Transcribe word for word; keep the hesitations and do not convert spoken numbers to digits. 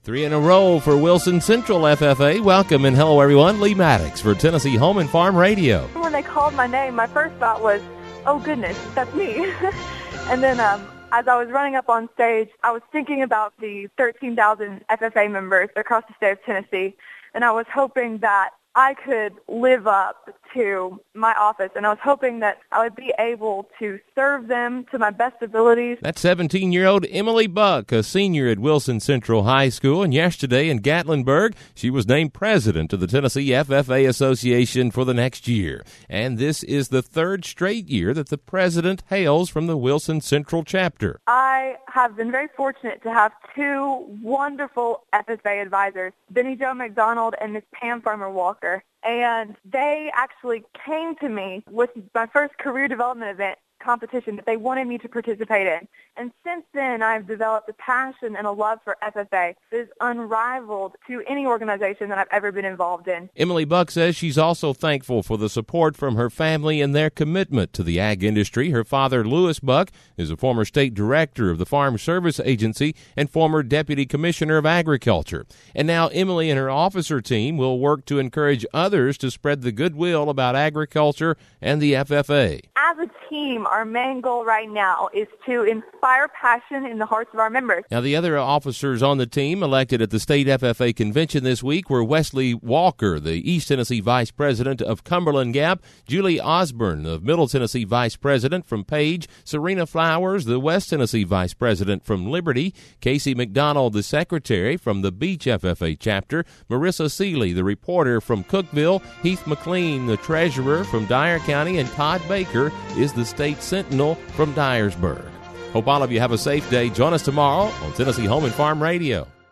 Three in a row for Wilson Central F F A. Welcome and hello, everyone. Lee Maddox for Tennessee Home and Farm Radio. When they called my name, my first thought was, oh, goodness, that's me. And then um, as I was running up on stage, I was thinking about the thirteen thousand F F A members across the state of Tennessee, and I was hoping that I could live up to my office, and I was hoping that I would be able to serve them to my best abilities. That's seventeen-year-old Emily Buck, a senior at Wilson Central High School, and yesterday in Gatlinburg, she was named president of the Tennessee F F A Association for the next year. And this is the third straight year that the president hails from the Wilson Central chapter. I have been very fortunate to have two wonderful F F A advisors, Benny Jo McDonald and Miss Pam Farmer-Walker. And they actually came to me with my first career development event competition that they wanted me to participate in. And since then, I've developed a passion and a love for F F A that is unrivaled to any organization that I've ever been involved in. Emily Buck says she's also thankful for the support from her family and their commitment to the ag industry. Her father, Lewis Buck, is a former state director of the Farm Service Agency and former deputy commissioner of agriculture. And now Emily and her officer team will work to encourage others to spread the goodwill about agriculture and the F F A. As a team, our main goal right now is to inspire passion in the hearts of our members. Now, the other officers on the team elected at the state F F A convention this week were Wesley Walker, the East Tennessee Vice President of Cumberland Gap, Julie Osborne, the Middle Tennessee Vice President from Page, Serena Flowers, the West Tennessee Vice President from Liberty, Casey McDonald, the Secretary from the Beach F F A chapter, Marissa Seeley, the reporter from Cookeville, Heath McLean, the Treasurer from Dyer County, and Todd Baker is the State Sentinel from Dyersburg. Hope all of you have a safe day. Join us tomorrow on Tennessee Home and Farm Radio.